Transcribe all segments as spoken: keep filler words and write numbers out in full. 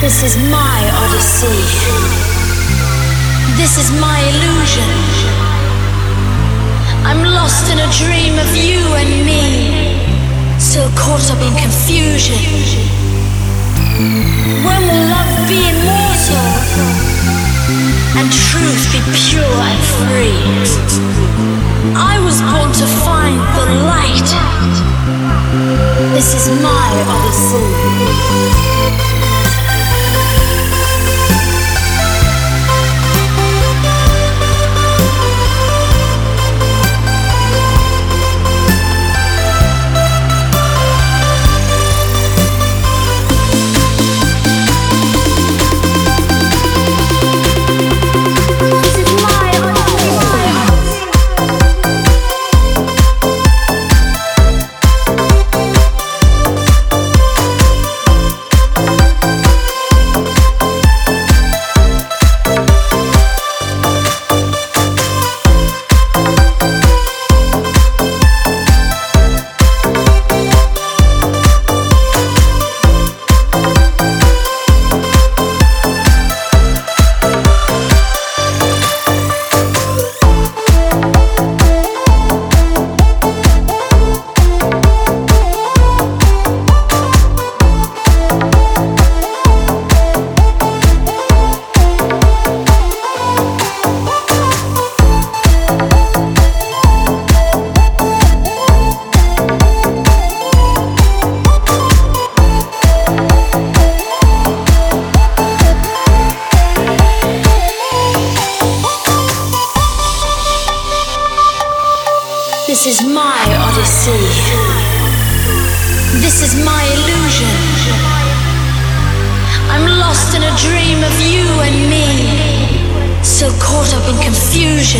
This is my odyssey. This is my illusion. I'm lost in a dream of you and me, so caught up in confusion. When will love be immortal and truth be pure and free? I was born to find the light. This is my odyssey. This is my odyssey. This is my illusion. I'm lost in a dream of you and me, so caught up in confusion.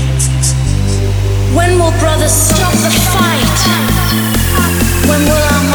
When will brothers stop the fight? When will our